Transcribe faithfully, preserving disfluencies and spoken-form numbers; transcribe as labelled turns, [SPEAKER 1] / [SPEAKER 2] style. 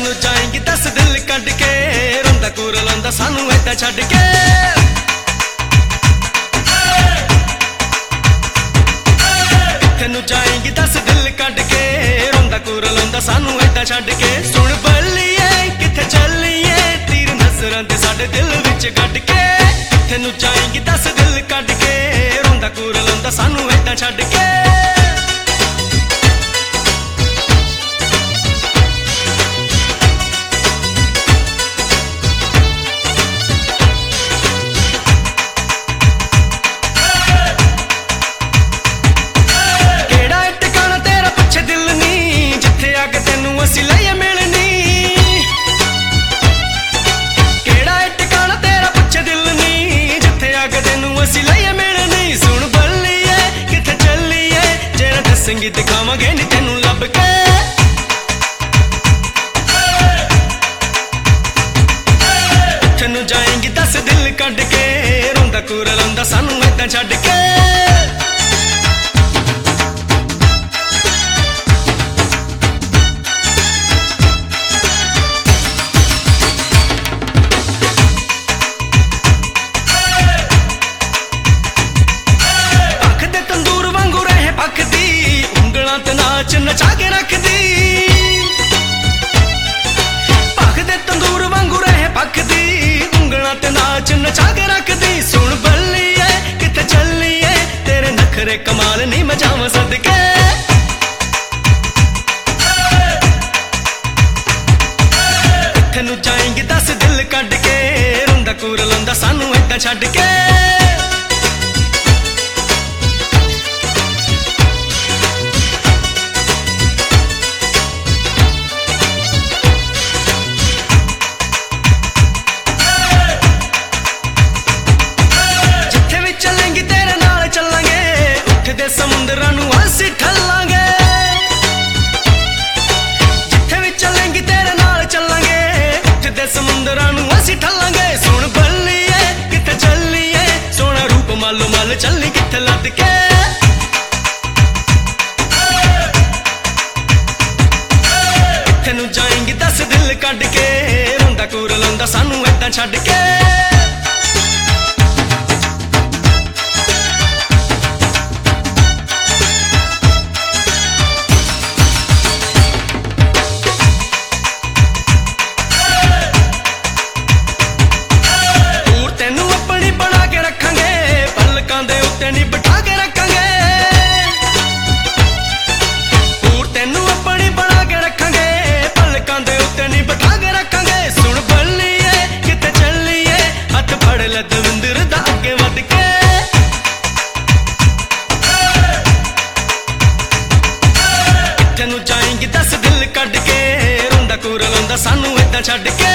[SPEAKER 1] तेनू जाएंगी दस दिल कट के रोंदा कूर लांदा सानू ऐदा छड्ड के। तेनू जाएंगी दस दिल कट के रोंदा कूर लांदा सानू ऐदा छड्ड के। सुन बल्लिए किथे चलिए तीर नजरां दे साडे दिल विच गड्ड के। तेनू जाएंगी दस दिल कट के रोंदा कूर लांदा सानू ऐदा छड्ड के। ਅਸੀਂ ਲਈਏ ਮਿਲਣੀ ਕਿਹੜਾ ਟਿਕਾਣਾ ਤੇਰਾ ਪੁੱਛੇ ਦਿਲ ਨੀ ਜਿੱਥੇ ਆ ਕੇ ਤੈਨੂੰ ਅਸੀਂ ਲਈਏ ਮਿਲਣੀ। ਸੁਣ ਬੱਲੀਏ ਕਿੱਥੇ ਚੱਲੀਏ ਜਿਹੜਾ ਦੱਸੇਂਗੀ ਦਿਖਾਵਾਂਗੇ ਨੀ ਤੈਨੂੰ ਲੱਭ ਕੇ। ਤੈਨੂੰ ਜਾਏਂਗੀ ਦਸ ਦਿਲ ਕੱਢ ਕੇ ਰੋਂਦਾ ਕੂਰ ਲਾਂਦਾ ਸਾਨੂੰ ਏਦਾਂ ਛੱਡ ਕੇ। नाच नचा के रख दी भख दे तंदूर वांगू रहे पक दी उंगलां ते नाच नचा के रख दी। सुन बल्लिए किथे चलिए तेरे नखरे कमाल नहीं मचावां सदके। तेनू जाएंगी दस दिल कट के रोंदा कूर लांदा सानू ऐदां छड्ड के। समुंदरां नूं असीं ठल्लांगे जिथे भी चलेंगी तेरे नाल चलांगे उठदे समुंदरां नूं असीं ठल्लांगे। सुन बल्लिए किथे चलिए सोना रूप मालो मल चलनी किथे लद के। तेनू जाएंगी दस दिल कट के रोंदा कूर लांदा सानू ऐदां छड्ड के। तेनू जाएंगी दस दिल कट के रोंदा कूर लांदा सानू ऐदां छड्ड के।